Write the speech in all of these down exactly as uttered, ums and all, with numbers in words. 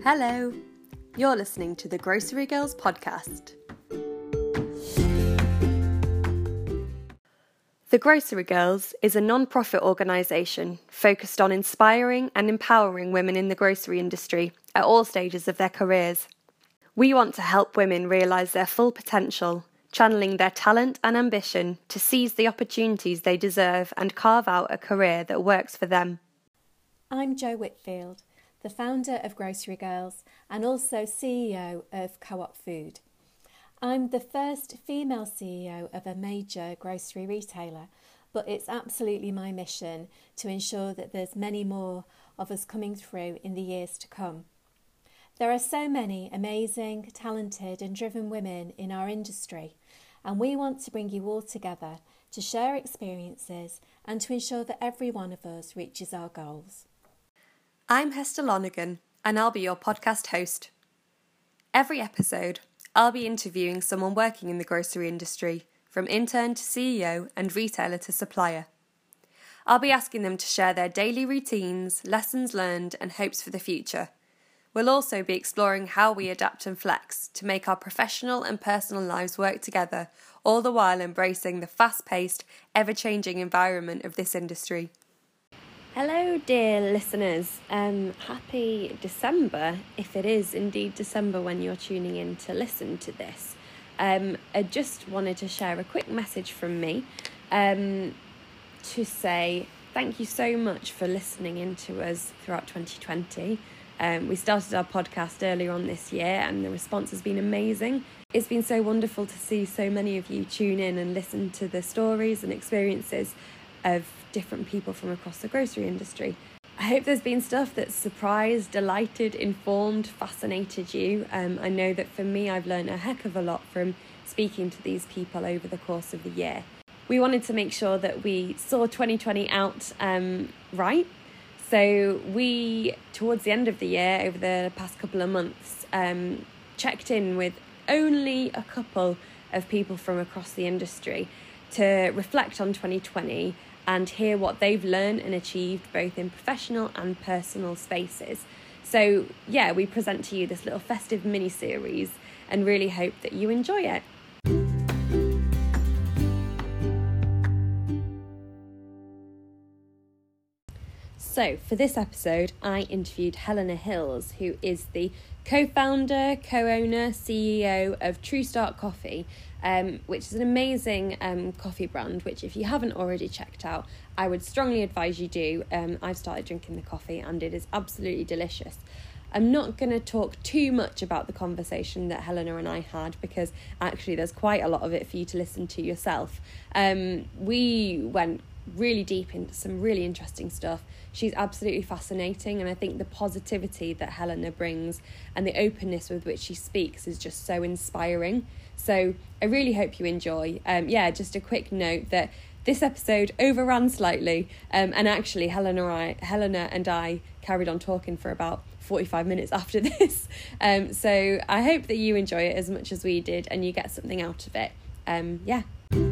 Hello, you're listening to the Grocery Girls podcast. The Grocery Girls is a non-profit organisation focused on inspiring and empowering women in the grocery industry at all stages of their careers. We want to help women realise their full potential, channeling their talent and ambition to seize the opportunities they deserve and carve out a career that works for them. I'm Jo Whitfield, the founder of Grocery Girls and also C E O of Co-op Food. I'm the first female C E O of a major grocery retailer, but it's absolutely my mission to ensure that there's many more of us coming through in the years to come. There are so many amazing, talented and driven women in our industry, and we want to bring you all together to share experiences and to ensure that every one of us reaches our goals. I'm Hester Lonergan, and I'll be your podcast host. Every episode, I'll be interviewing someone working in the grocery industry, from intern to C E O and retailer to supplier. I'll be asking them to share their daily routines, lessons learned, and hopes for the future. We'll also be exploring how we adapt and flex to make our professional and personal lives work together, all the while embracing the fast-paced, ever-changing environment of this industry. Hello, dear listeners. Um, happy December, if it is indeed December when you're tuning in to listen to this. Um, I just wanted to share a quick message from me um, to say thank you so much for listening in to us throughout twenty twenty. Um, we started our podcast earlier on this year and the response has been amazing. It's been so wonderful to see so many of you tune in and listen to the stories and experiences of different people from across the grocery industry. I hope there's been stuff that surprised, delighted, informed, fascinated you. Um, I know that for me, I've learned a heck of a lot from speaking to these people over the course of the year. We wanted to make sure that we saw twenty twenty out um, right. So we, towards the end of the year, over the past couple of months, um, checked in with only a couple of people from across the industry to reflect on twenty twenty and hear what they've learned and achieved both in professional and personal spaces. So yeah, we present to you this little festive mini-series and really hope that you enjoy it. So for this episode, I interviewed Helena Hills, who is the co-founder, co-owner, C E O of True Start Coffee, um, which is an amazing um, coffee brand, which if you haven't already checked out, I would strongly advise you do. Um, I've started drinking the coffee and it is absolutely delicious. I'm not going to talk too much about the conversation that Helena and I had because actually there's quite a lot of it for you to listen to yourself. Um, we went really deep into some really interesting stuff. She's absolutely fascinating, and I think the positivity that Helena brings and the openness with which she speaks is just so inspiring. So I really hope you enjoy. Um, yeah, just a quick note that this episode overran slightly, um, and actually Helena, I, Helena and I carried on talking for about forty-five minutes after this. Um, so I hope that you enjoy it as much as we did and you get something out of it. Um, yeah.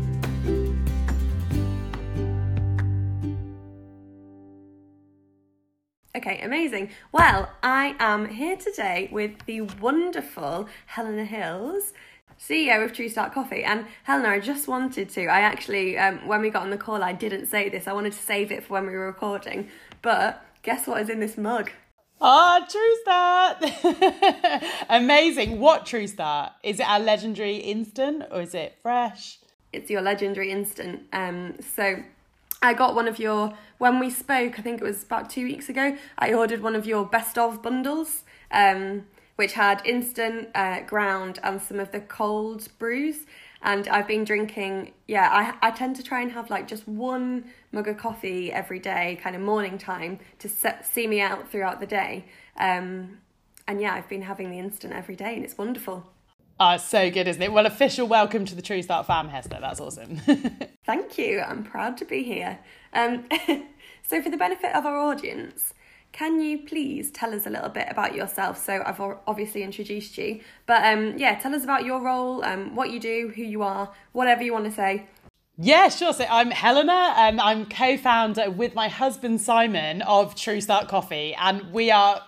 Okay, amazing. Well, I am here today with the wonderful Helena Hills, C E O of True Start Coffee. And Helena, I just wanted to, I actually, um, when we got on the call, I didn't say this. I wanted to save it for when we were recording. But guess what is in this mug? Ah, oh, True Start. Amazing. What True Start? Is it our legendary instant or is it fresh? It's your legendary instant. Um, so I got one of your, when we spoke, I think it was about two weeks ago, I ordered one of your best of bundles, um, which had instant, uh, ground and some of the cold brews. And I've been drinking, yeah, I, I tend to try and have like just one mug of coffee every day, kind of morning time, to set, see me out throughout the day. Um, and yeah, I've been having the instant every day and it's wonderful. Oh, it's so good, isn't it? Well, official welcome to the True Start fam, Hester. That's awesome. Thank you. I'm proud to be here. Um, so for the benefit of our audience, can you please tell us a little bit about yourself? So I've obviously introduced you, but um, yeah, tell us about your role, um, what you do, who you are, whatever you want to say. Yeah, sure. So I'm Helena and I'm co-founder with my husband Simon of True Start Coffee, and we are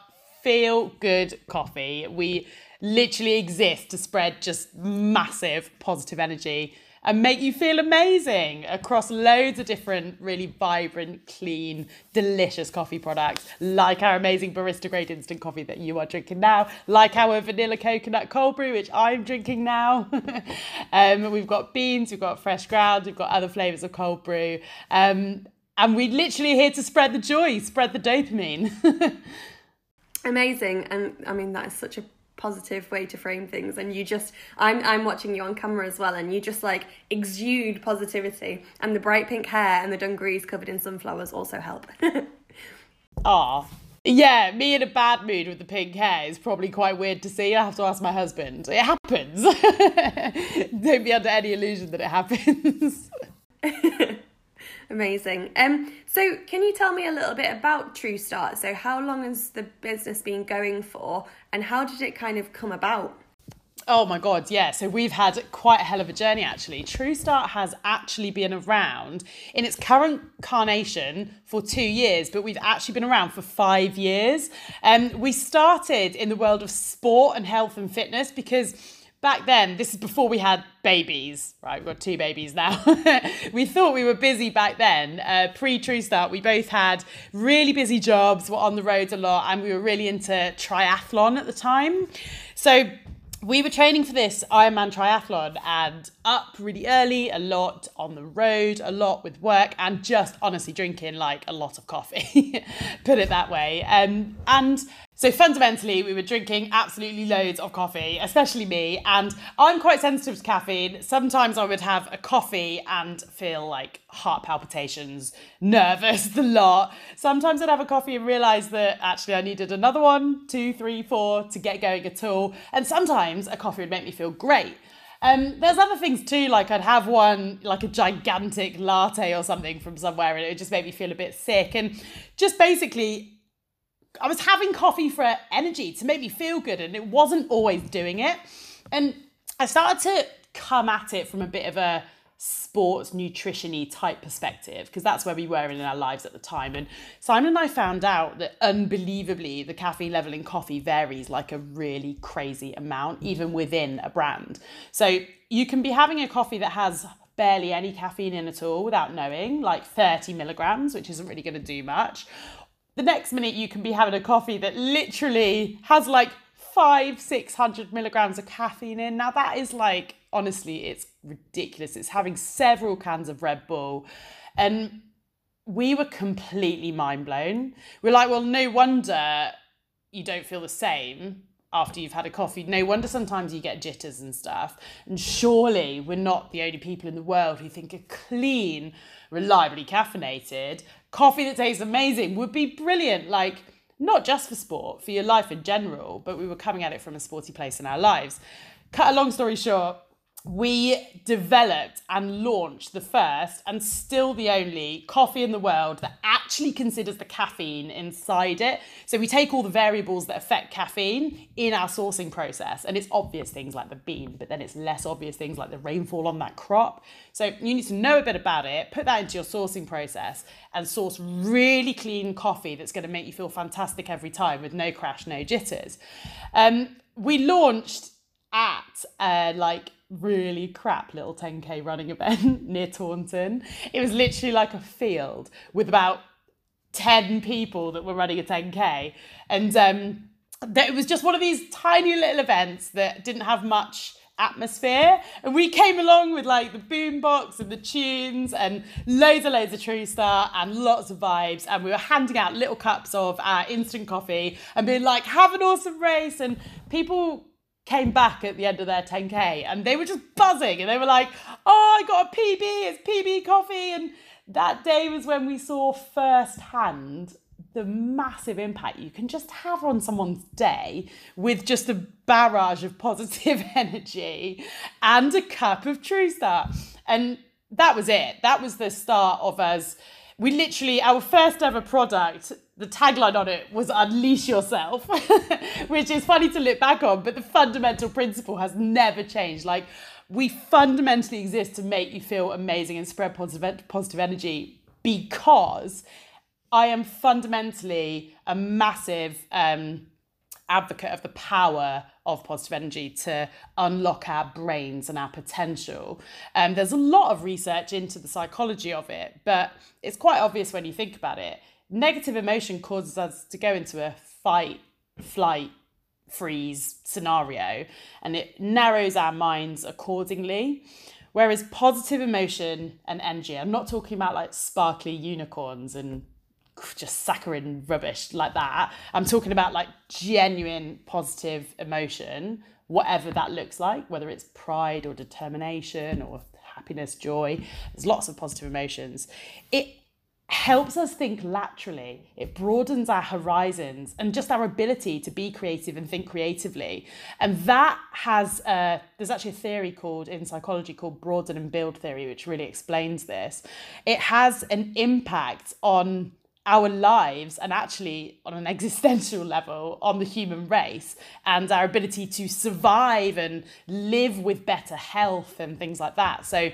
feel good coffee. We literally exist to spread just massive positive energy and make you feel amazing across loads of different, really vibrant, clean, delicious coffee products, like our amazing barista grade instant coffee that you are drinking now, like our vanilla coconut cold brew, which I'm drinking now. um, we've got beans, we've got fresh ground, we've got other flavours of cold brew. Um, and we're literally here to spread the joy, spread the dopamine. Amazing. And I mean, that is such a positive way to frame things, and you just I'm I'm watching you on camera as well, and you just like exude positivity, and the bright pink hair and the dungarees covered in sunflowers also help. Ah, yeah, me in a bad mood with the pink hair is probably quite weird to see. I have to ask my husband. It happens. Don't be under any illusion that it happens. Amazing. Um, so can you tell me a little bit about True Start? So how long has the business been going for, and how did it kind of come about? Oh my God, yeah. So we've had quite a hell of a journey, actually. True Start has actually been around in its current incarnation for two years, but we've actually been around for five years. Um, we started in the world of sport and health and fitness because back then, this is before we had babies, right? We've got two babies now. We thought we were busy back then. Uh, Pre-True Start, we both had really busy jobs, were on the road a lot, and we were really into triathlon at the time. So we were training for this Ironman triathlon and up really early, a lot on the road, a lot with work, and just honestly drinking like a lot of coffee, put it that way. Um, and so fundamentally, we were drinking absolutely loads of coffee, especially me. And I'm quite sensitive to caffeine. Sometimes I would have a coffee and feel like heart palpitations, nervous, the lot. Sometimes I'd have a coffee and realise that actually I needed another one, two, three, four to get going at all. And sometimes a coffee would make me feel great. Um, there's other things too, like I'd have one, like a gigantic latte or something from somewhere, and it would just make me feel a bit sick. And just basically, I was having coffee for energy, to make me feel good, and it wasn't always doing it. And I started to come at it from a bit of a sports nutrition-y type perspective, because that's where we were in our lives at the time. And Simon and I found out that unbelievably the caffeine level in coffee varies like a really crazy amount, even within a brand. So you can be having a coffee that has barely any caffeine in at all without knowing, like thirty milligrams, which isn't really going to do much. The next minute you can be having a coffee that literally has like five, six hundred milligrams of caffeine in. Now that is like, honestly, it's ridiculous. It's having several cans of Red Bull. And we were completely mind blown. We're like, well, no wonder you don't feel the same after you've had a coffee. No wonder sometimes you get jitters and stuff. And surely we're not the only people in the world who think a clean, reliably caffeinated coffee that tastes amazing would be brilliant, like not just for sport, for your life in general, but we were coming at it from a sporty place in our lives. Cut a long story short, we developed and launched the first and still the only coffee in the world that actually considers the caffeine inside it. So we take all the variables that affect caffeine in our sourcing process, and it's obvious things like the bean, but then it's less obvious things like the rainfall on that crop. So you need to know a bit about it, put that into your sourcing process, and source really clean coffee that's going to make you feel fantastic every time with no crash, no jitters. Um, we launched at uh, like really crap little ten K running event near Taunton. It was literally like a field with about ten people that were running a ten K. And um, it was just one of these tiny little events that didn't have much atmosphere. And we came along with like the boombox and the tunes and loads and loads of True Start and lots of vibes. And we were handing out little cups of our instant coffee and being like, have an awesome race. And people came back at the end of their ten K and they were just buzzing and they were like, oh, I got a P B, it's P B coffee. And that day was when we saw firsthand the massive impact you can just have on someone's day with just a barrage of positive energy and a cup of True Start. And that was it. That was the start of us. We literally, our first ever product, the tagline on it was unleash yourself, which is funny to look back on, but the fundamental principle has never changed. Like, we fundamentally exist to make you feel amazing and spread positive, positive energy, because I am fundamentally a massive um, advocate of the power of positive energy to unlock our brains and our potential. Um, there's a lot of research into the psychology of it, but it's quite obvious when you think about it. Negative emotion causes us to go into a fight, flight, freeze scenario, and it narrows our minds accordingly. Whereas positive emotion and energy, I'm not talking about like sparkly unicorns and just saccharine rubbish like that. I'm talking about like genuine positive emotion, whatever that looks like, whether it's pride or determination or happiness, joy. There's lots of positive emotions. It helps us think laterally. It broadens our horizons and just our ability to be creative and think creatively. And that has, uh, there's actually a theory called in psychology called broaden and build theory, which really explains this. It has an impact on our lives and actually on an existential level on the human race and our ability to survive and live with better health and things like that. So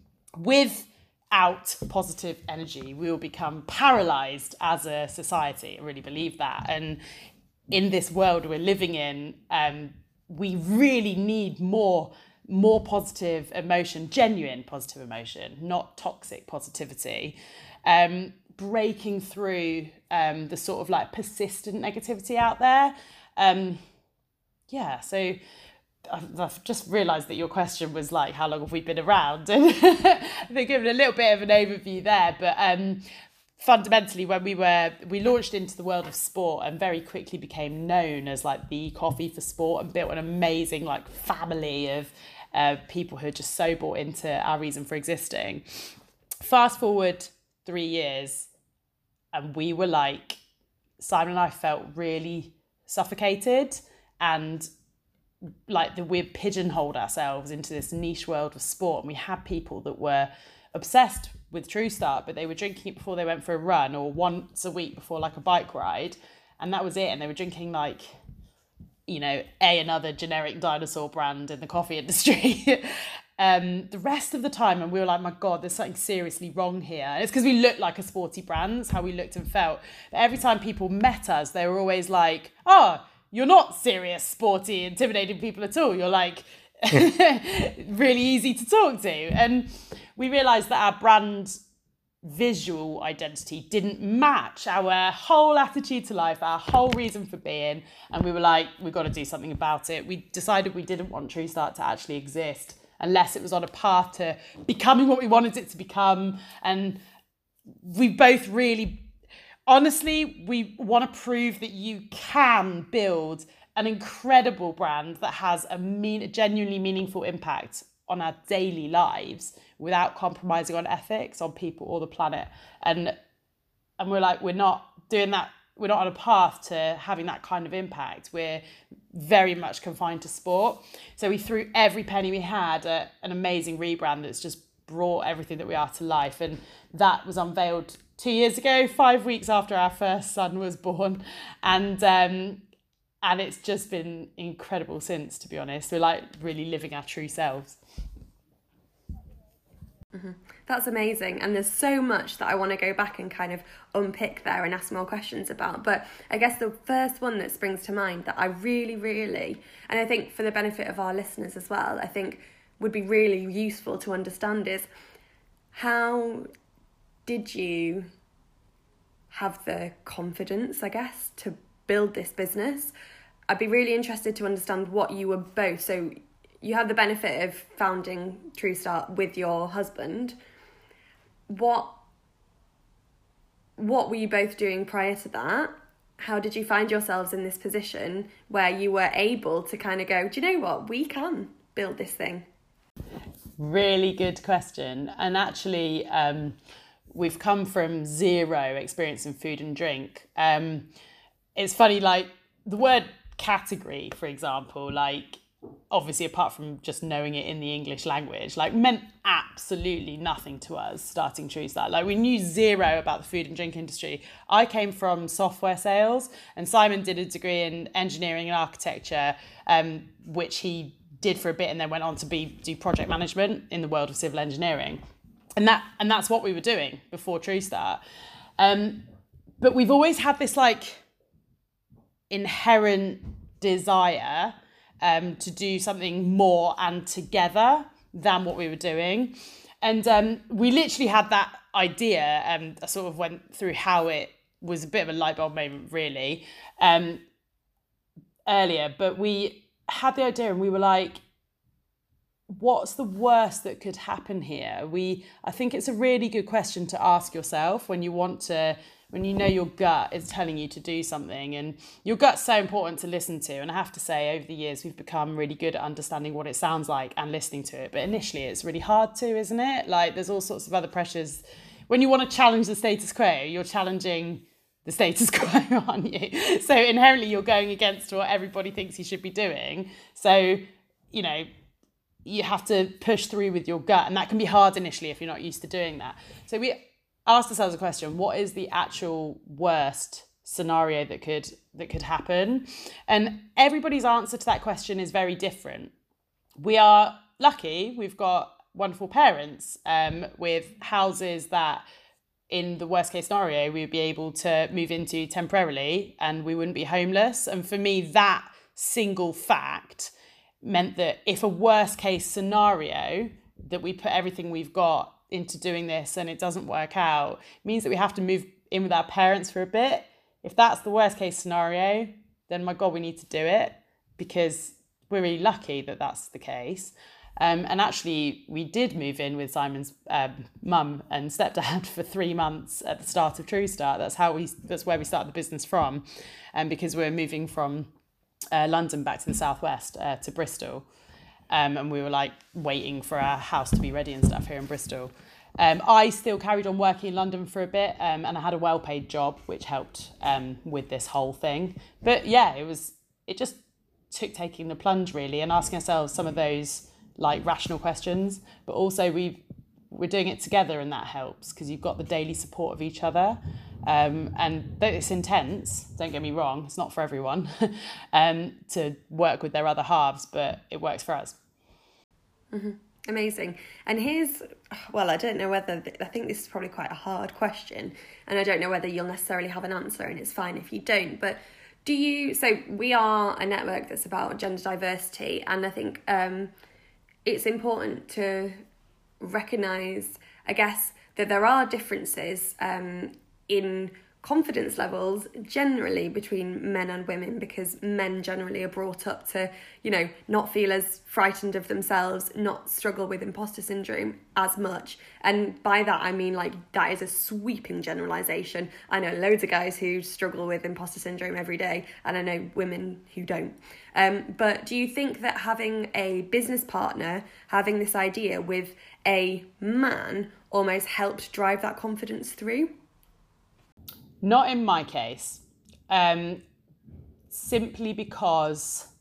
without positive energy, we will become paralyzed as a society. I really believe that. And in this world we're living in, um, we really need more more positive emotion, genuine positive emotion, not toxic positivity. Um, breaking through um, the sort of like persistent negativity out there. Um, yeah, so I've, I've just realised that your question was like, how long have we been around? And I think given a little bit of an overview there, but um, fundamentally when we were, we launched into the world of sport and very quickly became known as like the coffee for sport and built an amazing like family of uh, people who are just so bought into our reason for existing. Fast forward three years and we were like, Simon and I felt really suffocated and like that we'd pigeonholed ourselves into this niche world of sport. And we had people that were obsessed with True Start, but they were drinking it before they went for a run or once a week before like a bike ride. And that was it. And they were drinking like, you know, a another generic dinosaur brand in the coffee industry. Um, the rest of the time, and we were like, my God, there's something seriously wrong here. And it's because we looked like a sporty brand, that's how we looked and felt. But every time people met us, they were always like, oh, you're not serious, sporty, intimidating people at all. You're like really easy to talk to. And we realised that our brand visual identity didn't match our whole attitude to life, our whole reason for being. And we were like, we've got to do something about it. We decided we didn't want True Start to actually exist unless it was on a path to becoming what we wanted it to become. And we both really, honestly, we want to prove that you can build an incredible brand that has a, mean, a genuinely meaningful impact on our daily lives without compromising on ethics, on people or the planet. And and we're like, we're not doing that. We're not on a path to having that kind of impact. We're very much confined to sport. So we threw every penny we had at an amazing rebrand that's just brought everything that we are to life. And that was unveiled two years ago, five weeks after our first son was born. And um, and it's just been incredible since, to be honest. We're like really living our true selves. Mm-hmm. That's amazing, and there's so much that I want to go back and kind of unpick there and ask more questions about. But I guess the first one that springs to mind that I really, really, and I think for the benefit of our listeners as well, I think would be really useful to understand is how did you have the confidence, I guess, to build this business? I'd be really interested to understand what you were both. So you had the benefit of founding True Start with your husband. What what were you both doing prior to that? How did you find yourselves in this position where you were able to kind of go, do you know what, we can build this thing? Really good question. And actually, um, we've come from zero experience in food and drink. Um, it's funny, like the word category, for example, like obviously apart from just knowing it in the English language, like meant absolutely nothing to us starting True Start. Like we knew zero about the food and drink industry. I came from software sales and Simon did a degree in engineering and architecture, um, which he did for a bit and then went on to be do project management in the world of civil engineering. And that and that's what we were doing before True Start. Um, but we've always had this like inherent desire um, to do something more and together than what we were doing. And um, we literally had that idea, um, I sort of went through how it was a bit of a light bulb moment, really, um, earlier. But we had the idea and we were like, what's the worst that could happen here? We, I think it's a really good question to ask yourself when you want to, when you know your gut is telling you to do something, and your gut's so important to listen to. And I have to say, over the years, we've become really good at understanding what it sounds like and listening to it. But initially, it's really hard to, isn't it? Like, there's all sorts of other pressures. When you want to challenge the status quo, you're challenging the status quo, aren't you? So inherently, you're going against what everybody thinks you should be doing. So, you know, you have to push through with your gut, and that can be hard initially if you're not used to doing that. So we asked ourselves a question: what is the actual worst scenario that could that could happen? And everybody's answer to that question is very different. We are lucky; we've got wonderful parents um, with houses that, in the worst case scenario, we would be able to move into temporarily, and we wouldn't be homeless. And for me, that single fact meant that if a worst case scenario, that we put everything we've got into doing this and it doesn't work out, means that we have to move in with our parents for a bit. If that's the worst case scenario, then my God, we need to do it, because we're really lucky that that's the case. Um, and actually, we did move in with Simon's um, mum and stepdad for three months at the start of True Start. That's how we. That's where we started the business from, and um, because we're moving from Uh, London back to the southwest uh, to Bristol, um, and we were like waiting for our house to be ready and stuff here in Bristol. Um, I still carried on working in London for a bit, um, and I had a well-paid job, which helped um, with this whole thing. But yeah, it was it just took taking the plunge, really, and asking ourselves some of those like rational questions. But also we we're doing it together, and that helps because you've got the daily support of each other. Um, and though it's intense, don't get me wrong, it's not for everyone um, to work with their other halves, but it works for us. Mm-hmm. Amazing. And here's, well, I don't know whether, I think this is probably quite a hard question, and I don't know whether you'll necessarily have an answer, and it's fine if you don't, but do you, so we are a network that's about gender diversity, and I think um, it's important to recognise, I guess, that there are differences um, in confidence levels generally between men and women, because men generally are brought up to, you know, not feel as frightened of themselves, not struggle with imposter syndrome as much. And by that, I mean, like, that is a sweeping generalisation. I know loads of guys who struggle with imposter syndrome every day, and I know women who don't. Um, but do you think that having a business partner, having this idea with a man, almost helped drive that confidence through? Not in my case, um, simply because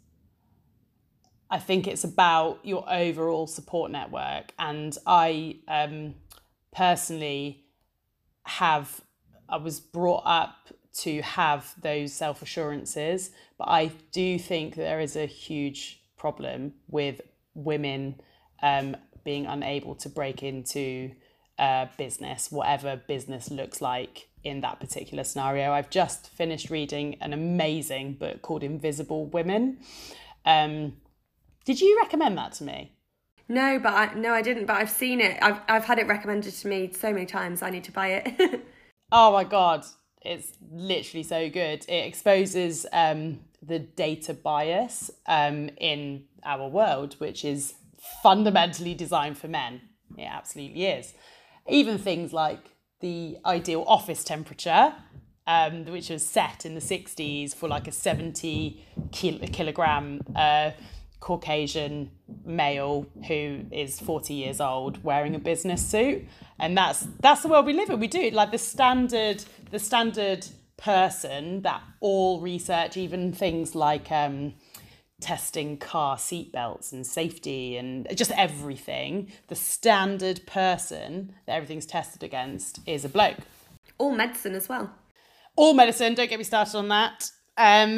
I think it's about your overall support network. And I um, personally have, I was brought up to have those self-assurances, but I do think there is a huge problem with women um, being unable to break into uh, business, whatever business looks like in that particular scenario. I've just finished reading an amazing book called Invisible Women. Um, did you recommend that to me? No, but I, no, I didn't. But I've seen it. I've I've had it recommended to me so many times. I need to buy it. Oh my God, it's literally so good. It exposes um, the data bias um, in our world, which is fundamentally designed for men. It absolutely is. Even things like the ideal office temperature, um, which was set in the sixties for like a seventy kil- kilogram uh, Caucasian male who is forty years old wearing a business suit. And that's that's the world we live in. We do it like the standard, the standard person that all research, even things like um, testing car seatbelts and safety and just everything, the standard person that everything's tested against is a bloke. All medicine as well. All medicine, don't get me started on that. Um,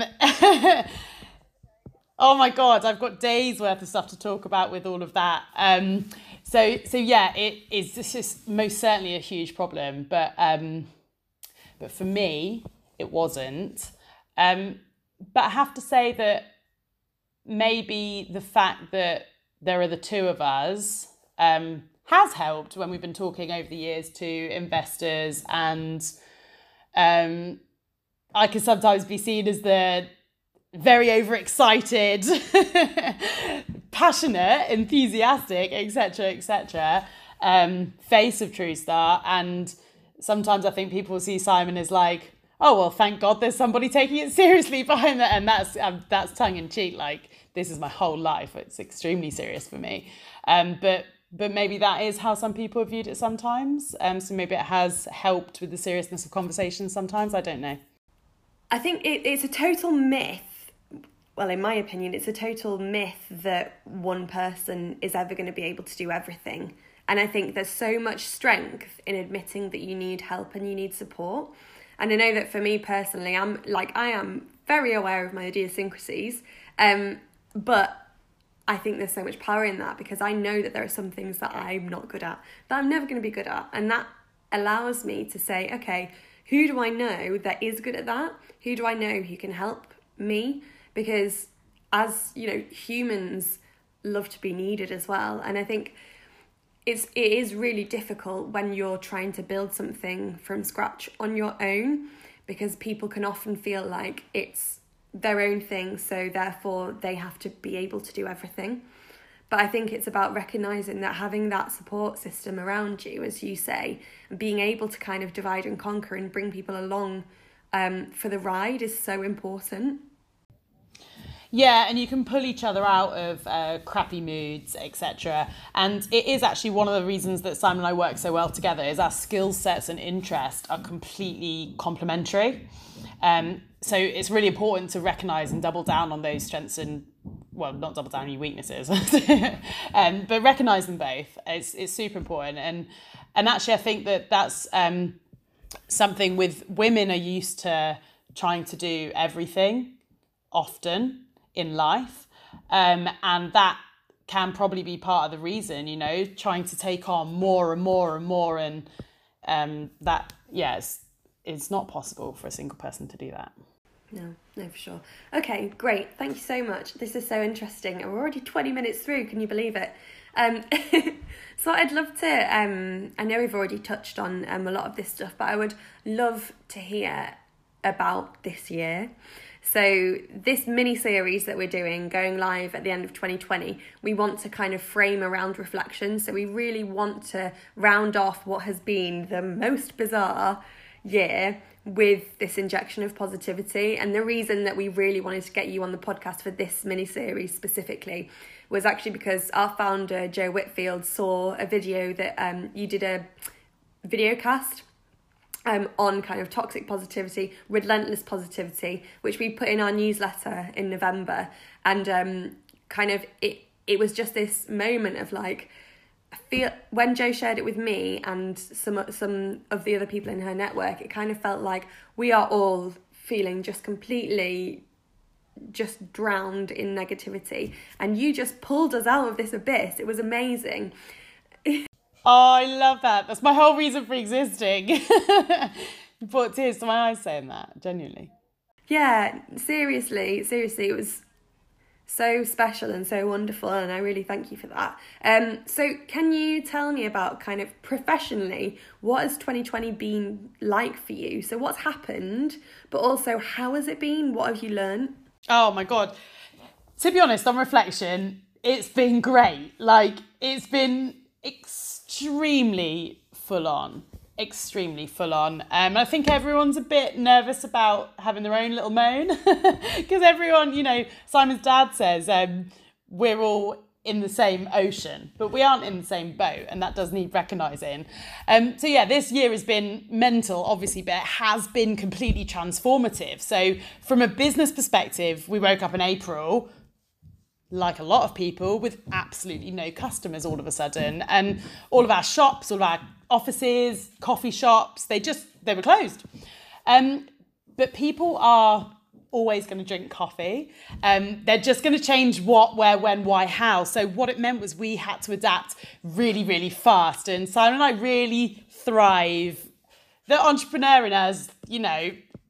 oh my God, I've got days worth of stuff to talk about with all of that. Um, so, so yeah, it is this is most certainly a huge problem, but um, but for me, it wasn't. Um, but I have to say that maybe the fact that there are the two of us um, has helped when we've been talking over the years to investors, and um, I can sometimes be seen as the very overexcited, passionate, enthusiastic, et cetera, et cetera, um, face of TrueStart. And sometimes I think people see Simon as like, oh, well, thank God there's somebody taking it seriously behind that. And that's um, that's tongue in cheek. Like, this is my whole life. It's extremely serious for me. Um, but but maybe that is how some people have viewed it sometimes. Um, so maybe it has helped with the seriousness of conversations sometimes. I don't know. I think it, it's a total myth. Well, in my opinion, it's a total myth that one person is ever going to be able to do everything. And I think there's so much strength in admitting that you need help and you need support. And I know that for me personally, I'm like, I am very aware of my idiosyncrasies. Um, but I think there's so much power in that, because I know that there are some things that I'm not good at, that I'm never going to be good at. And that allows me to say, okay, who do I know that is good at that? Who do I know who can help me? Because as, you know, humans love to be needed as well. And I think it's, it is really difficult when you're trying to build something from scratch on your own, because people can often feel like it's their own thing, so therefore they have to be able to do everything. But I think it's about recognising that having that support system around you, as you say, and being able to kind of divide and conquer and bring people along um, for the ride is so important. Yeah, and you can pull each other out of uh, crappy moods, et cetera. And it is actually one of the reasons that Simon and I work so well together, is our skill sets and interests are completely complementary. Um, so it's really important to recognise and double down on those strengths and, well, not double down on your weaknesses, um, but recognise them both. It's, it's super important. And and actually, I think that that's um, something with women are used to trying to do everything often in life, um, and that can probably be part of the reason, you know, trying to take on more and more and more, and um, that, yes, yeah, it's not possible for a single person to do that. No, no, for sure. Okay, great. Thank you so much. This is so interesting. And we're already twenty minutes through. Can you believe it? Um, so I'd love to, um, I know we've already touched on um, a lot of this stuff, but I would love to hear about this year. So this mini-series that we're doing, going live at the end of twenty twenty, we want to kind of frame around reflection. So we really want to round off what has been the most bizarre year with this injection of positivity. And the reason that we really wanted to get you on the podcast for this mini-series specifically was actually because our founder, Joe Whitfield, saw a video that um, you did a video cast Um, on kind of toxic positivity, relentless positivity, which we put in our newsletter in November. And um, kind of it it was just this moment of like, I feel when Joe shared it with me and some some of the other people in her network, it kind of felt like we are all feeling just completely just drowned in negativity. And you just pulled us out of this abyss. It was amazing. Oh, I love that. That's my whole reason for existing. You brought tears to my eyes saying that, genuinely. Yeah, seriously, seriously, it was so special and so wonderful, and I really thank you for that. Um, so can you tell me about kind of professionally, what has twenty twenty been like for you? So what's happened, but also how has it been? What have you learned? Oh my God. To be honest, on reflection, it's been great. Like, it's been extremely full on, extremely full on. Um, I think everyone's a bit nervous about having their own little moan because everyone, you know, Simon's dad says um, we're all in the same ocean, but we aren't in the same boat, and that does need recognising. Um, so yeah, this year has been mental, obviously, but it has been completely transformative. So from a business perspective, we woke up in April, like a lot of people, with absolutely no customers all of a sudden. And all of our shops, all of our offices, coffee shops, they just, they were closed. Um, but people are always going to drink coffee. Um, they're just going to change what, where, when, why, how. So what it meant was we had to adapt really, really fast. And Simon and I really thrive. The entrepreneur in us, you know,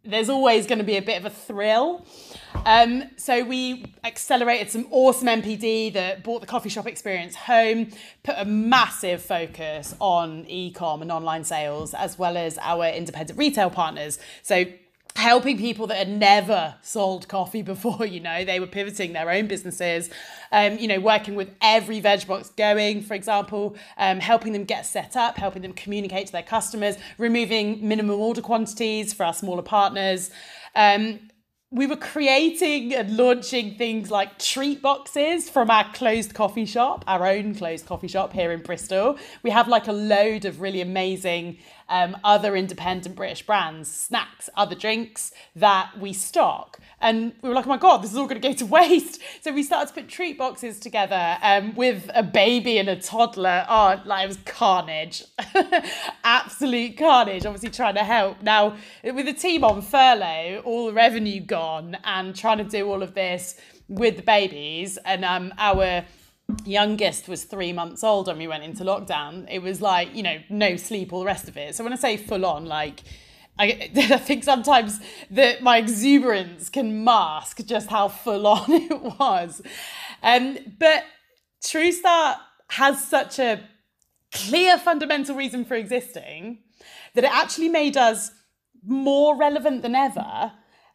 there's always going to be a bit of a thrill. Um, so we accelerated some awesome M P D that brought the coffee shop experience home, put a massive focus on e-com and online sales, as well as our independent retail partners. So helping people that had never sold coffee before, you know, they were pivoting their own businesses, um, you know, working with every veg box going, for example, um, helping them get set up, helping them communicate to their customers, removing minimum order quantities for our smaller partners. Um, we were creating and launching things like treat boxes from our closed coffee shop, our own closed coffee shop here in Bristol. We have like a load of really amazing um, other independent British brands, snacks, other drinks that we stock. And we were like, oh my God, this is all going to go to waste. So we started to put treat boxes together um, with a baby and a toddler. Oh, like it was carnage. Absolute carnage, obviously trying to help. Now, with the team on furlough, all the revenue gone and trying to do all of this with the babies. And um, our youngest was three months old when we went into lockdown. It was like, you know, no sleep, all the rest of it. So when I say full on, like, I, I think sometimes that my exuberance can mask just how full on it was. Um, but True Start has such a clear fundamental reason for existing that it actually made us more relevant than ever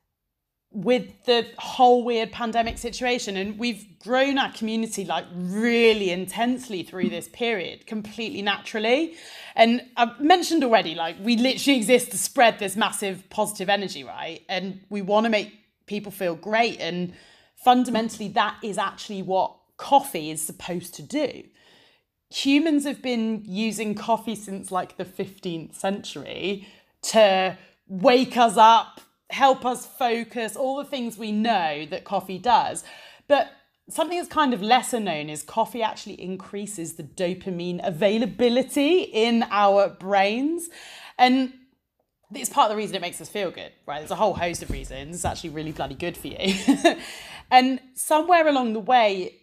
with the whole weird pandemic situation. And we've grown our community like really intensely through this period, completely naturally. And I've mentioned already, like we literally exist to spread this massive positive energy, right? And we want to make people feel great. And fundamentally, that is actually what coffee is supposed to do. Humans have been using coffee since like the fifteenth century to wake us up, help us focus, all the things we know that coffee does. But something that's kind of lesser known is coffee actually increases the dopamine availability in our brains. And it's part of the reason it makes us feel good, right? There's a whole host of reasons. It's actually really bloody good for you. And somewhere along the way,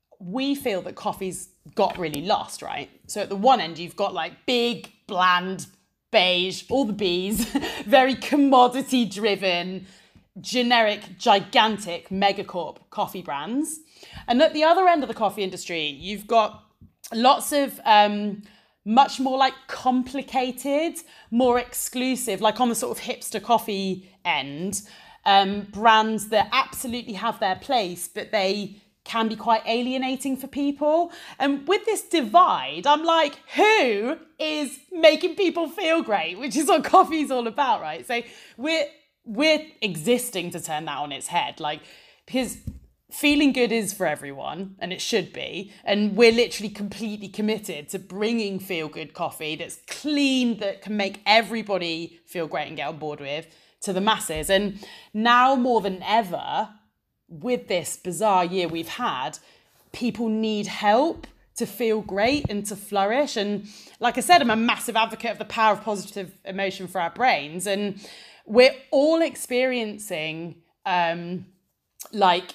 we feel that coffee's got really lost, right? So at the one end, you've got like big, bland, beige, all the B's, very commodity driven, generic, gigantic megacorp coffee brands. And at the other end of the coffee industry, you've got lots of um, much more like complicated, more exclusive, like on the sort of hipster coffee end, um, brands that absolutely have their place, but they can be quite alienating for people. And with this divide, I'm like, who is making people feel great? Which is what coffee's all about, right? So we're we're existing to turn that on its head. Like, because feeling good is for everyone, and it should be. And we're literally completely committed to bringing feel-good coffee that's clean, that can make everybody feel great and get on board with, to the masses. And now more than ever, with this bizarre year we've had, people need help to feel great and to flourish. And like I said, I'm a massive advocate of the power of positive emotion for our brains. And we're all experiencing um, like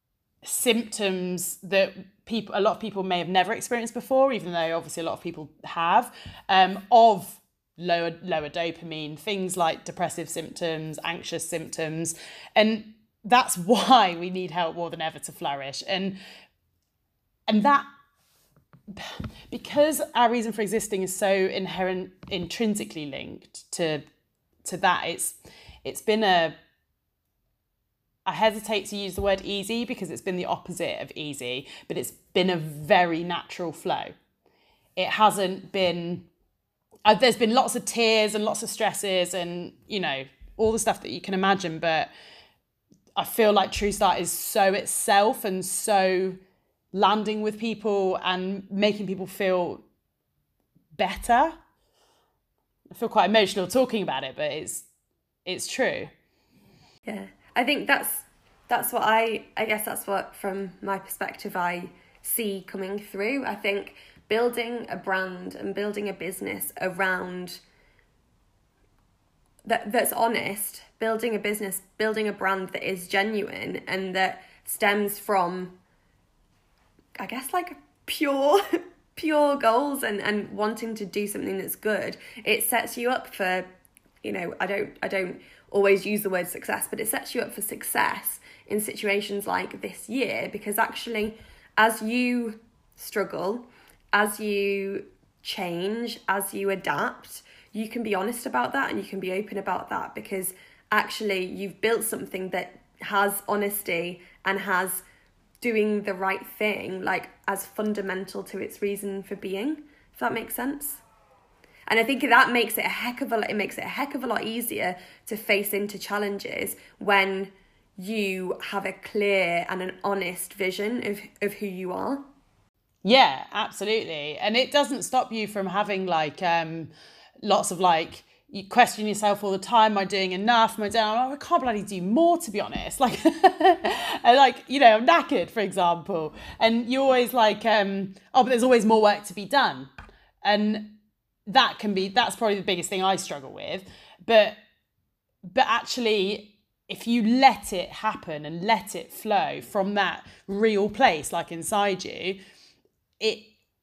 symptoms that people, a lot of people may have never experienced before, even though obviously a lot of people have, um, of lower, lower dopamine, things like depressive symptoms, anxious symptoms. And that's why we need help more than ever to flourish. And and that, because our reason for existing is so inherent, intrinsically linked to to that, it's it's been a, I hesitate to use the word easy because it's been the opposite of easy, but it's been a very natural flow. It hasn't been, uh, there's been lots of tears and lots of stresses and, you know, all the stuff that you can imagine, but I feel like True Start is so itself and so landing with people and making people feel better. I feel quite emotional talking about it, but it's it's true. Yeah, I think that's that's what I I guess that's what from my perspective I see coming through. I think building a brand and building a business around that that's honest, building a business, building a brand that is genuine and that stems from, I guess, like pure pure goals and, and wanting to do something that's good. It sets you up for, you know, I don't I don't always use the word success, but it sets you up for success in situations like this year, because actually as you struggle, as you change, as you adapt, you can be honest about that and you can be open about that, because actually you've built something that has honesty and has doing the right thing like as fundamental to its reason for being, if that makes sense. And I think that makes it a heck of a it makes it a heck of a lot easier to face into challenges when you have a clear and an honest vision of, of who you are. Yeah, absolutely. And it doesn't stop you from having like um lots of like, you question yourself all the time, am I doing enough? Am I doing, oh, I can't bloody do more, to be honest. Like, like, you know, I'm knackered, for example. And you're always like, um, oh, but there's always more work to be done. And that can be, that's probably the biggest thing I struggle with. But, but actually, if you let it happen and let it flow from that real place, like inside you, it,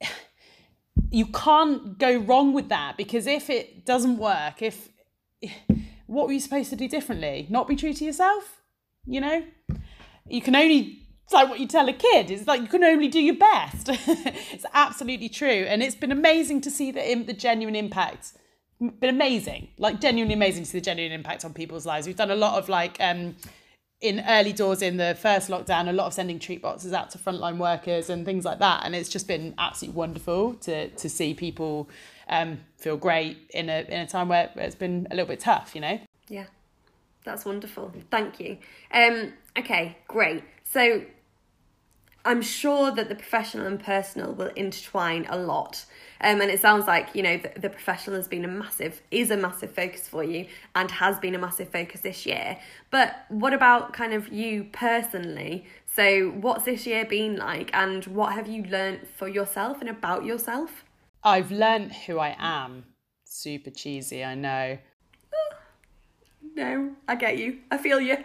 you can't go wrong with that, because if it doesn't work, if what were you supposed to do differently? Not be true to yourself? You know, you can only, it's like what you tell a kid. It's like you can only do your best. It's absolutely true. And it's been amazing to see the, the genuine impact. Been amazing, like genuinely amazing to see the genuine impact on people's lives. We've done a lot of like, um, in early doors in the first lockdown, a lot of sending treat boxes out to frontline workers and things like that. And it's just been absolutely wonderful to to see people um, feel great in a in a time where it's been a little bit tough, you know? Yeah, that's wonderful. Thank you. Um, okay, great. So I'm sure that the professional and personal will intertwine a lot. Um, and it sounds like, you know, the, the professional has been a massive, is a massive focus for you and has been a massive focus this year. But what about kind of you personally? So what's this year been like, and what have you learned for yourself and about yourself? I've learned who I am. Super cheesy, I know. No, I get you. I feel you.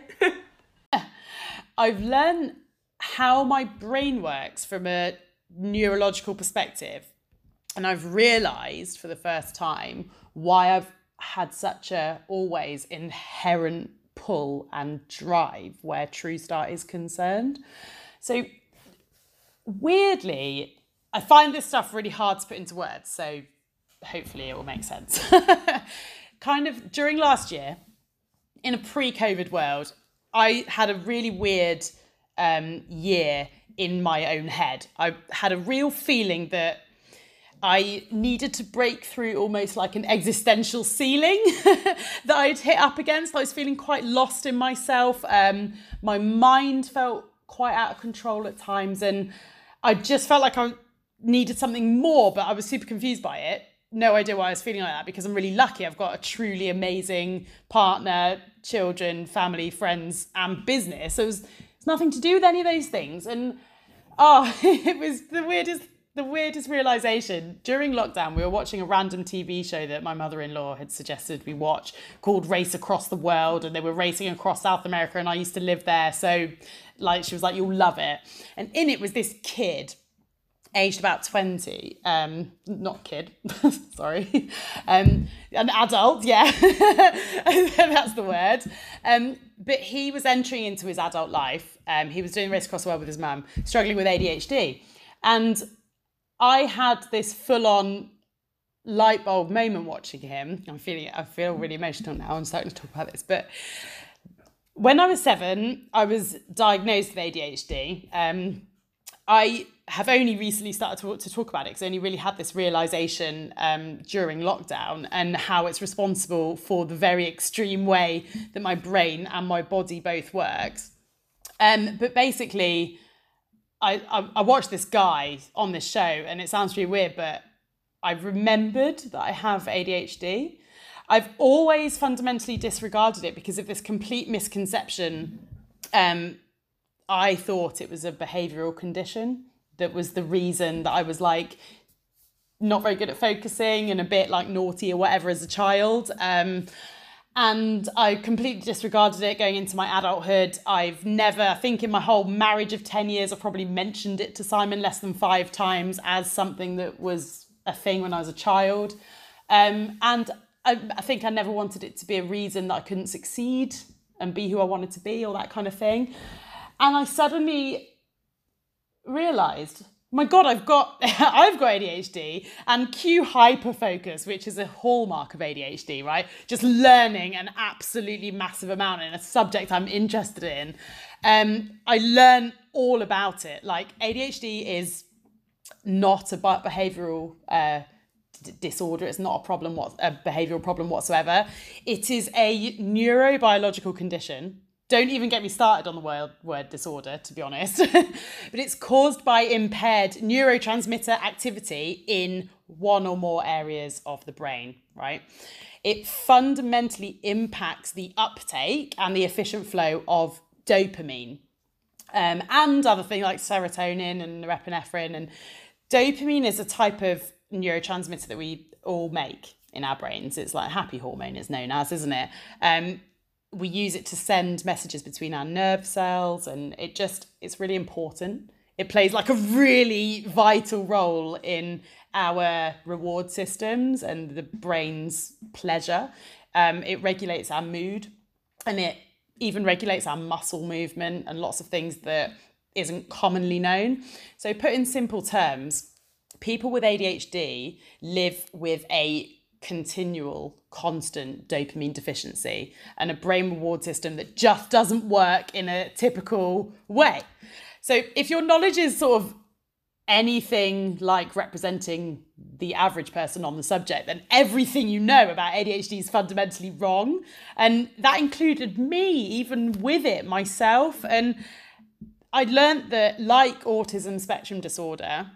I've learned how my brain works from a neurological perspective. And I've realised for the first time why I've had such a always inherent pull and drive where True Start is concerned. So weirdly, I find this stuff really hard to put into words. So hopefully it will make sense. Kind of during last year, in a pre-COVID world, I had a really weird um, year in my own head. I had a real feeling that I needed to break through almost like an existential ceiling that I'd hit up against. I was feeling quite lost in myself. Um, my mind felt quite out of control at times, and I just felt like I needed something more, but I was super confused by it. No idea why I was feeling like that, because I'm really lucky. I've got a truly amazing partner, children, family, friends, and business. So it was, it's nothing to do with any of those things. And oh, it was the weirdest The weirdest realisation. During lockdown, we were watching a random T V show that my mother-in-law had suggested we watch called Race Across the World, and they were racing across South America, and I used to live there, so like she was like, you'll love it. And in it was this kid aged about twenty, um, not kid, sorry, um, an adult, yeah, that's the word. Um, but he was entering into his adult life. Um, he was doing Race Across the World with his mum, struggling with A D H D. And I had this full-on light bulb moment watching him. I'm feeling, I feel really emotional now. I'm starting to talk about this. But when I was seven, I was diagnosed with A D H D. Um, I have only recently started to, to talk about it because I only really had this realisation um, during lockdown, and how it's responsible for the very extreme way that my brain and my body both works. Um, but basically, I, I, I watched this guy on this show, and it sounds really weird, but I remembered that I have A D H D. I've always fundamentally disregarded it because of this complete misconception. Um, I thought it was a behavioural condition that was the reason that I was like not very good at focusing and a bit like naughty or whatever as a child. Um, and I completely disregarded it going into my adulthood. I've never, I think in my whole marriage of ten years, I've probably mentioned it to Simon less than five times as something that was a thing when I was a child. Um, and I, I think I never wanted it to be a reason that I couldn't succeed and be who I wanted to be, or that kind of thing. And I suddenly realised, my God, I've got I've got A D H D and cue hyperfocus, which is a hallmark of A D H D, right? Just learning an absolutely massive amount in a subject I'm interested in. Um, I learn all about it. Like, A D H D is not a behavioural uh, d- disorder. It's not a problem, what a behavioural problem whatsoever. It is a neurobiological condition. Don't even get me started on the word, word disorder, to be honest. But it's caused by impaired neurotransmitter activity in one or more areas of the brain, right? It fundamentally impacts the uptake and the efficient flow of dopamine um, and other things like serotonin and norepinephrine. And dopamine is a type of neurotransmitter that we all make in our brains. It's like happy hormone, it's known as, isn't it? Um, we use it to send messages between our nerve cells, and it just, it's really important. It plays like a really vital role in our reward systems and the brain's pleasure. Um, it regulates our mood, and it even regulates our muscle movement and lots of things that isn't commonly known. So put in simple terms, people with A D H D live with a continual, constant dopamine deficiency and a brain reward system that just doesn't work in a typical way. So if your knowledge is sort of anything like representing the average person on the subject, then everything you know about A D H D is fundamentally wrong. And that included me, even with it myself. And I learned that, like autism spectrum disorder,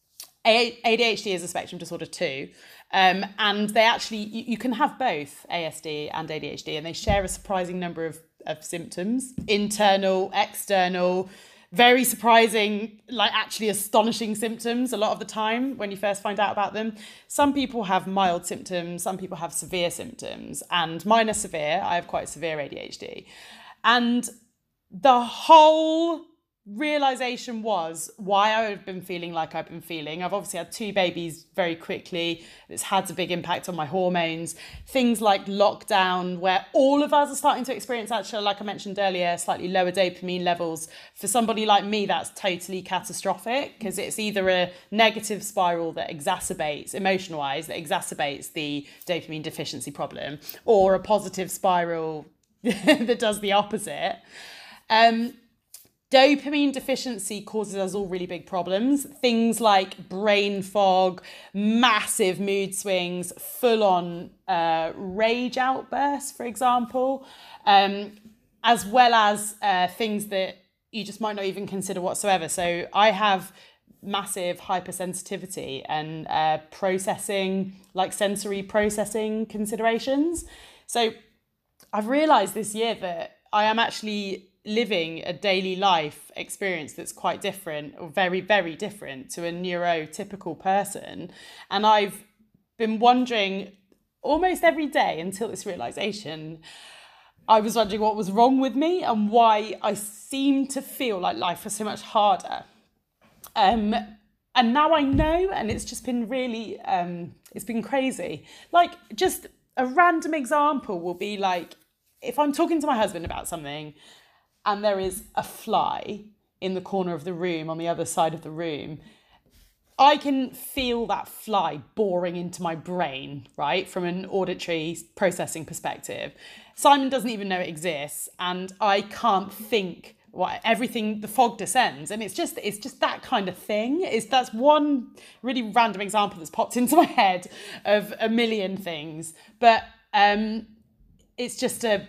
A D H D is a spectrum disorder too. Um, and they actually, you, you can have both A S D and A D H D, and they share a surprising number of, of symptoms, internal, external, very surprising, like actually astonishing symptoms a lot of the time when you first find out about them. Some people have mild symptoms, some people have severe symptoms, and mine are severe. I have quite severe A D H D. And the whole realization was why I have been feeling like I've been feeling. I've obviously had two babies very quickly. It's had a big impact on my hormones. Things like lockdown, where all of us are starting to experience, actually, like I mentioned earlier, slightly lower dopamine levels. For somebody like me, that's totally catastrophic, because it's either a negative spiral that exacerbates, emotion-wise, that exacerbates the dopamine deficiency problem, or a positive spiral that does the opposite. Um, Dopamine deficiency causes us all really big problems. Things like brain fog, massive mood swings, full-on uh, rage outbursts, for example, um, as well as uh, things that you just might not even consider whatsoever. So I have massive hypersensitivity and uh, processing, like sensory processing considerations. So I've realised this year that I am actually living a daily life experience that's quite different, or very, very different to a neurotypical person. And I've been wondering almost every day until this realization, I was wondering what was wrong with me and why I seem to feel like life was so much harder. Um, and now I know, and it's just been really, um, it's been crazy. Like, just a random example will be like, if I'm talking to my husband about something and there is a fly in the corner of the room, on the other side of the room, I can feel that fly boring into my brain, right? From an auditory processing perspective. Simon doesn't even know it exists, and I can't think what everything, the fog descends. And it's just, it's just that kind of thing. It's, that's one really random example that's popped into my head of a million things. But um, it's just a,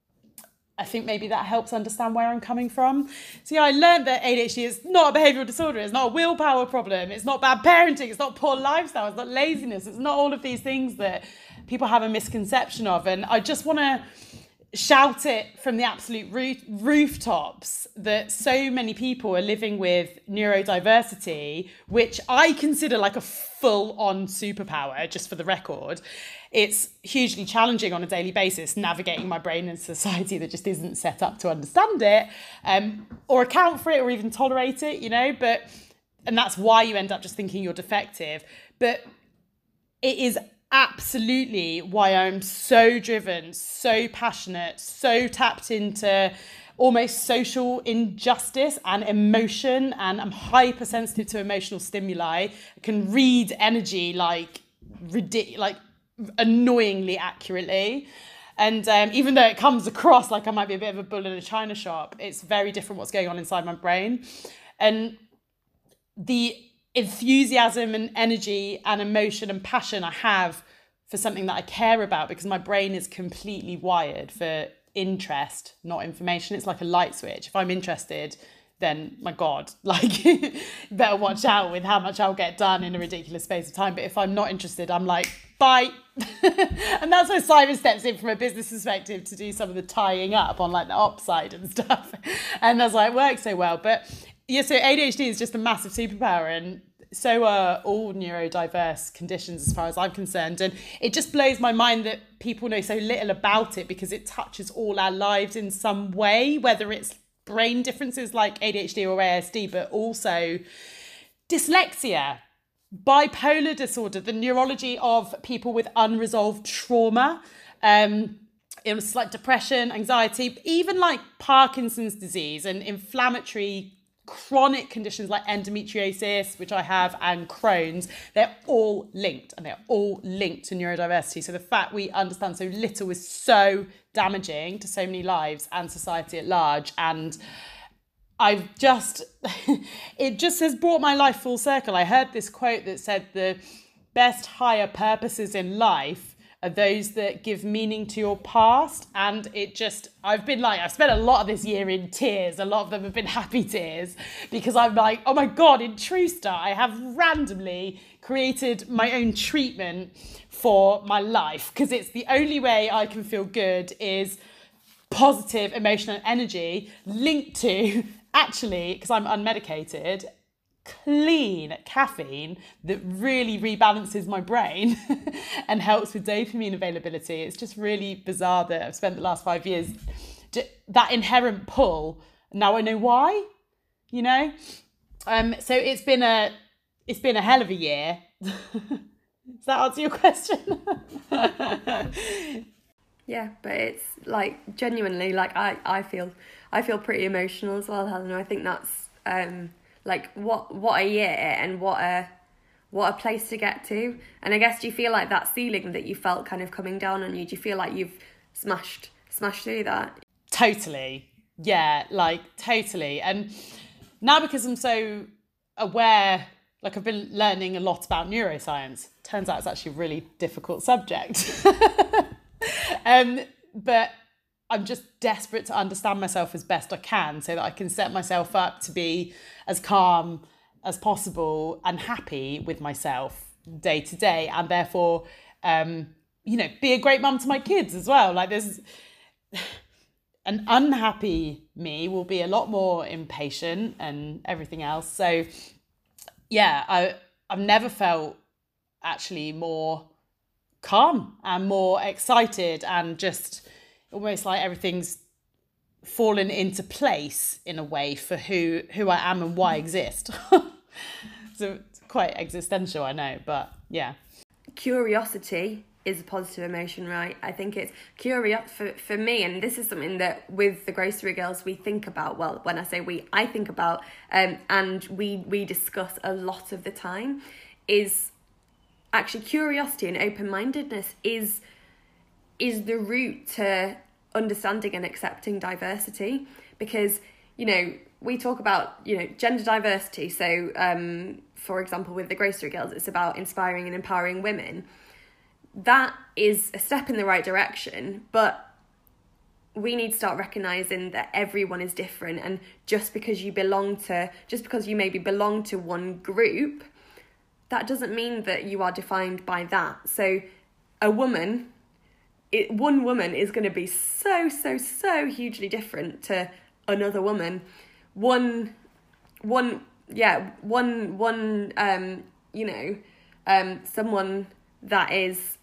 I think maybe that helps understand where I'm coming from. So yeah, I learned that A D H D is not a behavioural disorder. It's not a willpower problem. It's not bad parenting. It's not poor lifestyle. It's not laziness. It's not all of these things that people have a misconception of. And I just want to shout it from the absolute roof, rooftops that so many people are living with neurodiversity, which I consider like a full-on superpower, just for the record. It's hugely challenging on a daily basis, navigating my brain in a society that just isn't set up to understand it, um, or account for it, or even tolerate it, you know, but, and that's why you end up just thinking you're defective. But it is absolutely why I'm so driven, so passionate, so tapped into almost social injustice and emotion, and I'm hypersensitive to emotional stimuli. I can read energy like ridiculous, like annoyingly accurately. And um, even though it comes across like I might be a bit of a bull in a china shop, it's very different what's going on inside my brain. And the enthusiasm and energy and emotion and passion I have for something that I care about, because my brain is completely wired for interest, not information. It's like a light switch. If I'm interested, then my God, like better watch out with how much I'll get done in a ridiculous space of time. But if I'm not interested, I'm like, bye. And that's where Simon steps in from a business perspective to do some of the tying up on like the ops side and stuff. And that's why it works so well. But yeah, so A D H D is just a massive superpower, and so are all neurodiverse conditions as far as I'm concerned. And it just blows my mind that people know so little about it, because it touches all our lives in some way, whether it's brain differences like A D H D or A S D, but also dyslexia, bipolar disorder, the neurology of people with unresolved trauma, um, it was like depression, anxiety, even like Parkinson's disease and inflammatory chronic conditions like endometriosis, which I have, and Crohn's. They're all linked, and they're all linked to neurodiversity. So the fact we understand so little is so damaging to so many lives and society at large. And I've just, it just has brought my life full circle. I heard this quote that said the best higher purposes in life are those that give meaning to your past. And it just, I've been like, I've spent a lot of this year in tears. A lot of them have been happy tears, because I'm like, oh my God, in TrueStart, I have randomly created my own treatment for my life, because it's the only way I can feel good is positive emotional energy linked to, actually, because I'm unmedicated, clean caffeine that really rebalances my brain and helps with dopamine availability. It's just really bizarre that I've spent the last five years that inherent pull. Now I know why, you know. Um, so it's been a it's been a hell of a year. Does that answer your question? Yeah, but it's like genuinely, like I, I feel I feel pretty emotional as well, Helena. I think that's um like what what a year, and what a what a place to get to. And I guess, do you feel like that ceiling that you felt kind of coming down on you, do you feel like you've smashed smashed through that? Totally. Yeah, like totally. And now, because I'm so aware, like I've been learning a lot about neuroscience. Turns out it's actually a really difficult subject. um, but I'm just desperate to understand myself as best I can, so that I can set myself up to be as calm as possible and happy with myself day to day, and therefore, um, you know, be a great mum to my kids as well. Like there's an unhappy me will be a lot more impatient and everything else. So yeah, I I've never felt actually more calm and more excited, and just almost like everything's fallen into place in a way for who who I am and why I exist. So it's quite existential, I know, but yeah. Curiosity is a positive emotion, right? I think it's curious for, for me, and this is something that with the Grocery Girls we think about. Well, when I say we, I think about, um, and we we discuss a lot of the time, is actually curiosity and open-mindedness is is the route to understanding and accepting diversity. Because, you know, we talk about, you know, gender diversity. So, um, for example, with the Grocery Girls, it's about inspiring and empowering women. That is a step in the right direction, but we need to start recognising that everyone is different, and just because you belong to, just because you maybe belong to one group, that doesn't mean that you are defined by that. So a woman, it, one woman is going to be so, so, so hugely different to another woman. One, one, yeah, one, one, um, you know, um, someone that is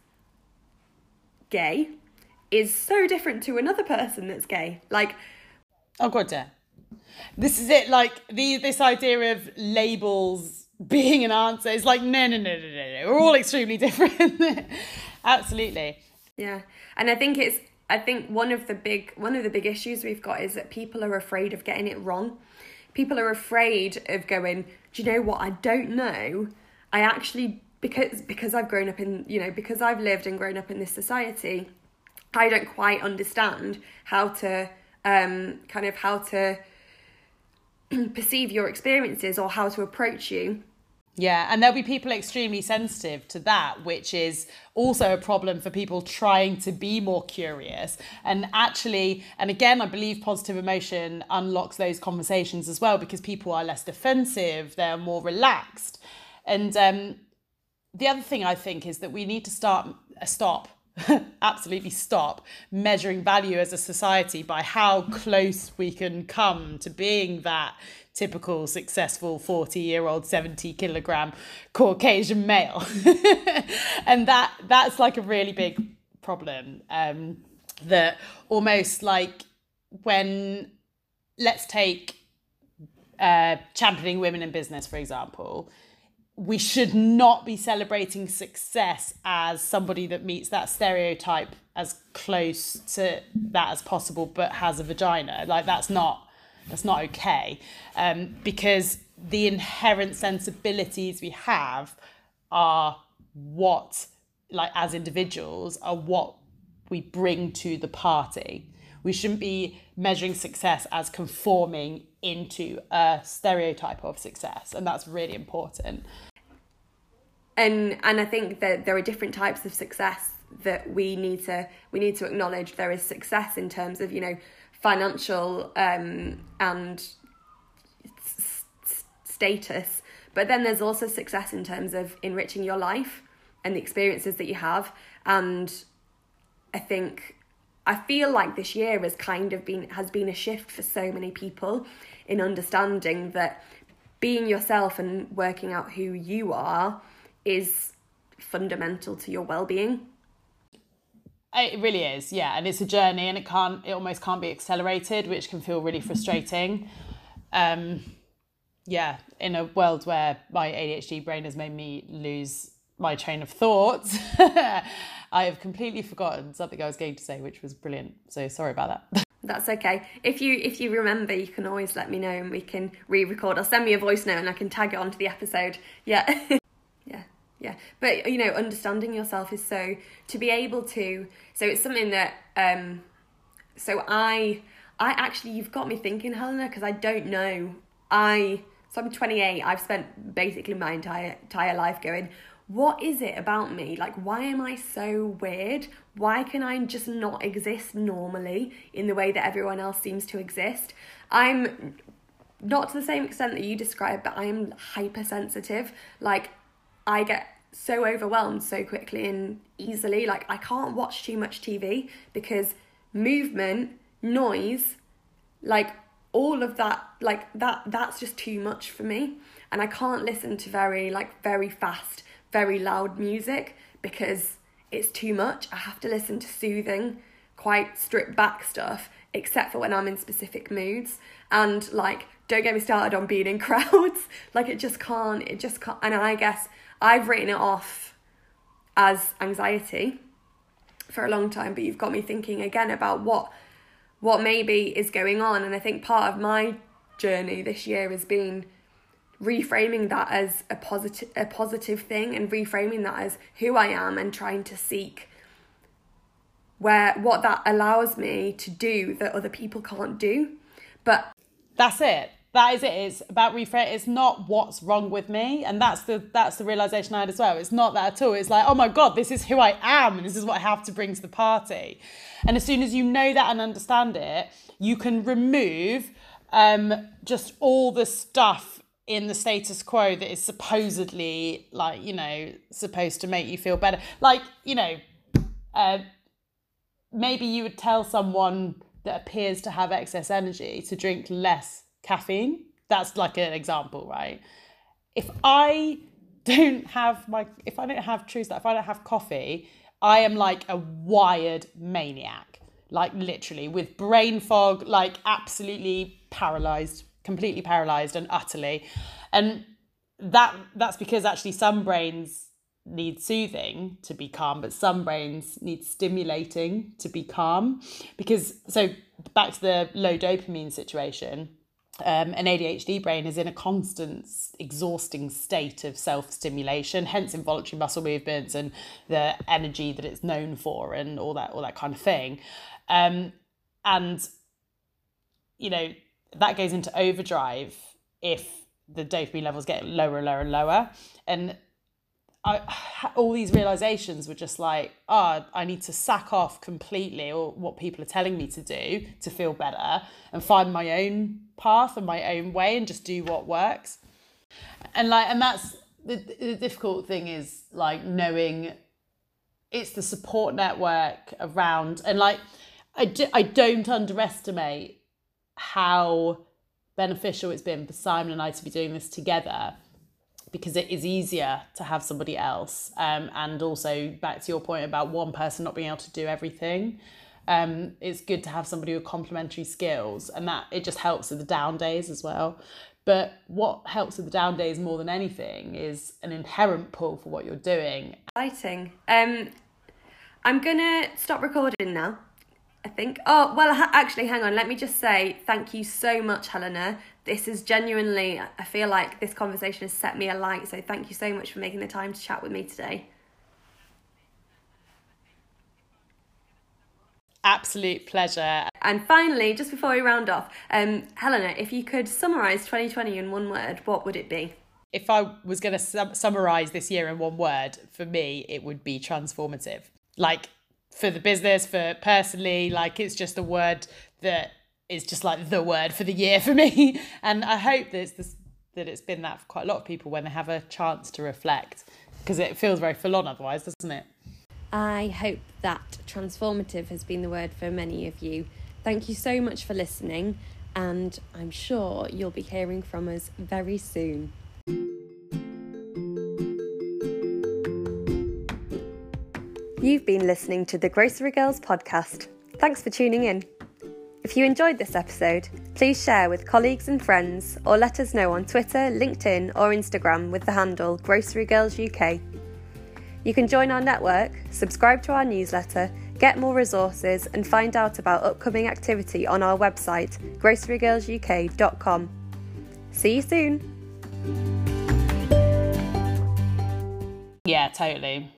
gay is so different to another person that's gay. Like, oh god, yeah. This is it. Like the this idea of labels being an answer. It's like, no, no, no, no, no, no. We're all extremely different. Absolutely. Yeah. And I think it's, I think one of the big, one of the big issues we've got is that people are afraid of getting it wrong. People are afraid of going, do you know what? I don't know. I actually, because, because I've grown up in, you know, because I've lived and grown up in this society, I don't quite understand how to, um, kind of how to perceive your experiences or how to approach you. Yeah, and there'll be people extremely sensitive to that, which is also a problem for people trying to be more curious. And actually, and again, I believe positive emotion unlocks those conversations as well, because people are less defensive, they're more relaxed. And um, the other thing I think is that we need to start, uh, stop, absolutely stop measuring value as a society by how close we can come to being that typical successful forty year old seventy kilogram Caucasian male. And that that's like a really big problem, um, that almost like when, let's take uh, championing women in business, for example, we should not be celebrating success as somebody that meets that stereotype as close to that as possible, but has a vagina. Like that's not, that's not okay. Um, because the inherent sensibilities we have are what, like as individuals, are what we bring to the party. We shouldn't be measuring success as conforming into a stereotype of success. And that's really important. And and I think that there are different types of success that we need to we need to acknowledge. There is success in terms of, you know, financial um, and s- s- status, but then there's also success in terms of enriching your life and the experiences that you have. And I think I feel like this year has kind of been has been a shift for so many people in understanding that being yourself and working out who you are is fundamental to your well-being. It really is, yeah, and it's a journey, and it can't, it almost can't be accelerated, which can feel really frustrating. Um, yeah, in a world where my A D H D brain has made me lose my train of thought, I have completely forgotten something I was going to say, which was brilliant. So sorry about that. That's okay. If you if you remember, you can always let me know and we can re-record. Or send me a voice note and I can tag it onto the episode. Yeah. yeah. Yeah. But, you know, understanding yourself is so, to be able to, so it's something that, um, so I, I actually, you've got me thinking, Helena, because I don't know. I, so I'm twenty-eight. I've spent basically my entire, entire life going, what is it about me? Like, why am I so weird? Why can I just not exist normally in the way that everyone else seems to exist? I'm not to the same extent that you described, but I am hypersensitive. Like, I get so overwhelmed so quickly and easily. Like, I can't watch too much T V because movement, noise, like all of that, like that, that's just too much for me. And I can't listen to very, like very fast, very loud music because it's too much. I have to listen to soothing, quite stripped back stuff, except for when I'm in specific moods. And like, don't get me started on being in crowds. Like, it just can't, it just can't. And I guess I've written it off as anxiety for a long time, but you've got me thinking again about what what maybe is going on. And I think part of my journey this year has been reframing that as a positive a positive thing, and reframing that as who I am, and trying to seek where what that allows me to do that other people can't do. But that's it. That is it. It's about reframe. It's not what's wrong with me, and that's the that's the realization I had as well. It's not that at all. It's like, oh my God, this is who I am, and this is what I have to bring to the party. And as soon as you know that and understand it, you can remove um, just all the stuff in the status quo that is supposedly, like, you know, supposed to make you feel better. Like, you know, uh, maybe you would tell someone that appears to have excess energy to drink less caffeine. That's like an example, right? If I don't have my, if I don't have True Start, if I don't have coffee, I am like a wired maniac, like literally with brain fog, like absolutely paralyzed, completely paralyzed and utterly. And that that's because actually some brains need soothing to be calm, but some brains need stimulating to be calm. Because, so back to the low dopamine situation, um, an A D H D brain is in a constant exhausting state of self-stimulation, hence involuntary muscle movements and the energy that it's known for and all that all that kind of thing. Um, and, you know, that goes into overdrive if the dopamine levels get lower and lower and lower. And I, all these realizations were just like, oh, I need to sack off completely, or what people are telling me to do to feel better, and find my own path and my own way and just do what works. And like, and that's the, the difficult thing is like knowing it's the support network around. And like, I, do, I don't underestimate how beneficial it's been for Simon and I to be doing this together, because it is easier to have somebody else. Um, and also back to your point about one person not being able to do everything. Um, it's good to have somebody with complementary skills, and that it just helps with the down days as well. But what helps with the down days more than anything is an inherent pull for what you're doing. Exciting. Um, I'm going to stop recording now, I think. Oh, well, ha- actually, hang on. Let me just say thank you so much, Helena. This is genuinely, I feel like this conversation has set me alight. So thank you so much for making the time to chat with me today. Absolute pleasure. And finally, just before we round off, um, Helena, if you could summarise twenty twenty in one word, what would it be? If I was going to sum- summarise this year in one word, for me, it would be transformative. Like, for the business, for personally, like, it's just a word that is just like the word for the year for me. And I hope that it's, this, that it's been that for quite a lot of people when they have a chance to reflect, because it feels very full on otherwise, doesn't it? I hope that transformative has been the word for many of you. Thank you so much for listening, and I'm sure you'll be hearing from us very soon. You've been listening to the Grocery Girls podcast. Thanks for tuning in. If you enjoyed this episode, please share with colleagues and friends, or let us know on Twitter, LinkedIn or Instagram with the handle Grocery Girls U K. You can join our network, subscribe to our newsletter, get more resources and find out about upcoming activity on our website, grocery girls u k dot com. See you soon! Yeah, totally.